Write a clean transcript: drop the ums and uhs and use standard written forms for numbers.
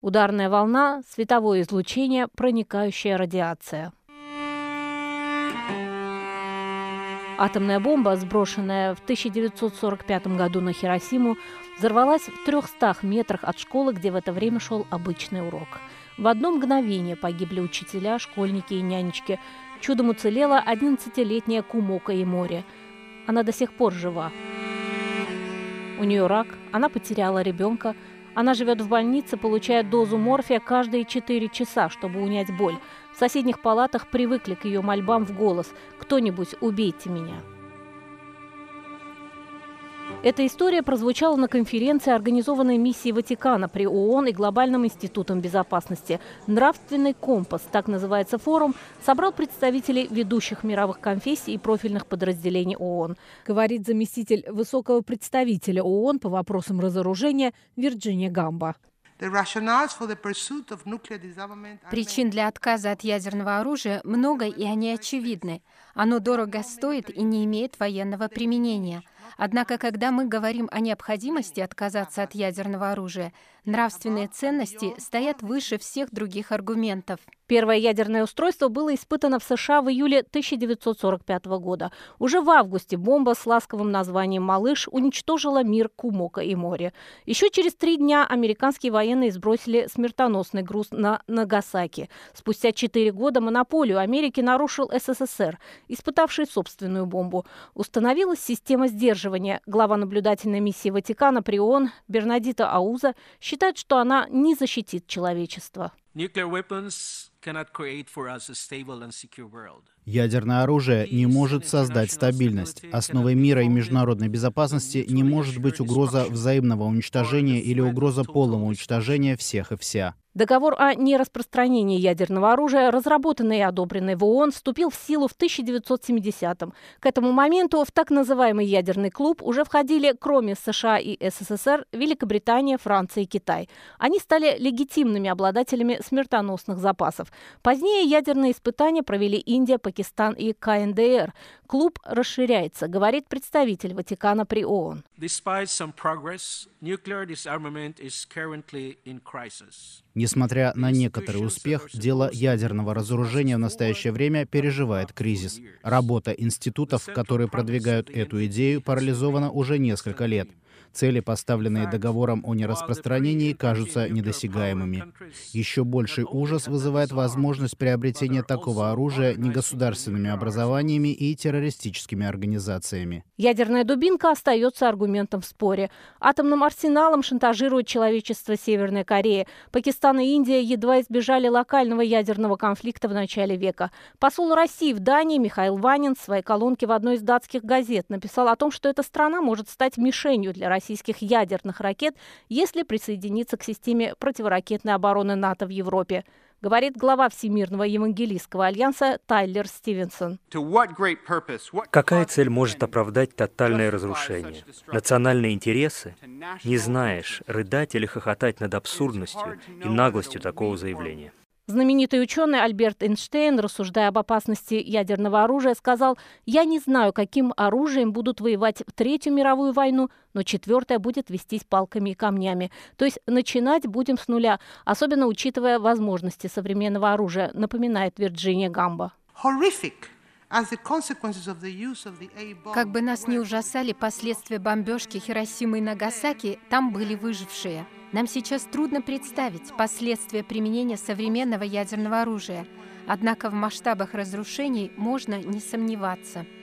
Ударная волна, световое излучение, проникающая радиация. Атомная бомба, сброшенная в 1945 году на Хиросиму, взорвалась в 300 метрах от школы, где в это время шел обычный урок. В одно мгновение погибли учителя, школьники и нянечки. Чудом уцелела 11-летняя Кумока Имори. Она до сих пор жива. У нее рак, она потеряла ребенка. Она живет в больнице, получая дозу морфия каждые 4 часа, чтобы унять боль. В соседних палатах привыкли к ее мольбам в голос: «Кто-нибудь, убейте меня». Эта история прозвучала на конференции, организованной миссией Ватикана при ООН и Глобальным институтом безопасности. «Нравственный компас», так называется форум, собрал представителей ведущих мировых конфессий и профильных подразделений ООН. Говорит заместитель высокого представителя ООН по вопросам разоружения Вирджиния Гамба. Причин для отказа от ядерного оружия много, и они очевидны. Оно дорого стоит и не имеет военного применения. Однако, когда мы говорим о необходимости отказаться от ядерного оружия, нравственные ценности стоят выше всех других аргументов. Первое ядерное устройство было испытано в США в июле 1945 года. Уже в августе бомба с ласковым названием «Малыш» уничтожила мир Кумока Имори. Еще через 3 дня американские военные сбросили смертоносный груз на Нагасаки. Спустя 4 года монополию Америки нарушил СССР, испытавший собственную бомбу. Установилась система сдерживания. Глава наблюдательной миссии Ватикана при ООН Бернадито Ауза считает, что она не защитит человечество. Ядерное оружие не может создать стабильность. Основой мира и международной безопасности не может быть угроза взаимного уничтожения или угроза полного уничтожения всех и вся. Договор о нераспространении ядерного оружия, разработанный и одобренный в ООН, вступил в силу в 1970-м. К этому моменту в так называемый ядерный клуб уже входили, кроме США и СССР, Великобритания, Франция и Китай. Они стали легитимными обладателями смертоносных запасов. Позднее ядерные испытания провели Индия, Пакистан и КНДР. Клуб расширяется, говорит представитель Ватикана при ООН. Несмотря на некоторый успех, дело ядерного разоружения в настоящее время переживает кризис. Работа институтов, которые продвигают эту идею, парализована уже несколько лет. Цели, поставленные договором о нераспространении, кажутся недосягаемыми. Еще больший ужас вызывает возможность приобретения такого оружия негосударственными образованиями и террористическими организациями. Ядерная дубинка остается аргументом в споре. Атомным арсеналом шантажирует человечество Северная Корея. Пакистан и Индия едва избежали локального ядерного конфликта в начале века. Посол России в Дании Михаил Ванин в своей колонке в одной из датских газет написал о том, что эта страна может стать мишенью для российских ядерных ракет, если присоединиться к системе противоракетной обороны НАТО в Европе, говорит глава Всемирного евангелийского альянса Тайлер Стивенсон. Какая цель может оправдать тотальное разрушение? Национальные интересы? Не знаешь, рыдать или хохотать над абсурдностью и наглостью такого заявления. Знаменитый ученый Альберт Эйнштейн, рассуждая об опасности ядерного оружия, сказал: «Я не знаю, каким оружием будут воевать в Третью мировую войну, но четвертая будет вестись палками и камнями. То есть начинать будем с нуля, особенно учитывая возможности современного оружия», напоминает Вирджиния Гамба. Как бы нас ни ужасали последствия бомбежки Хиросимы и Нагасаки, там были выжившие. Нам сейчас трудно представить последствия применения современного ядерного оружия. Однако в масштабах разрушений можно не сомневаться.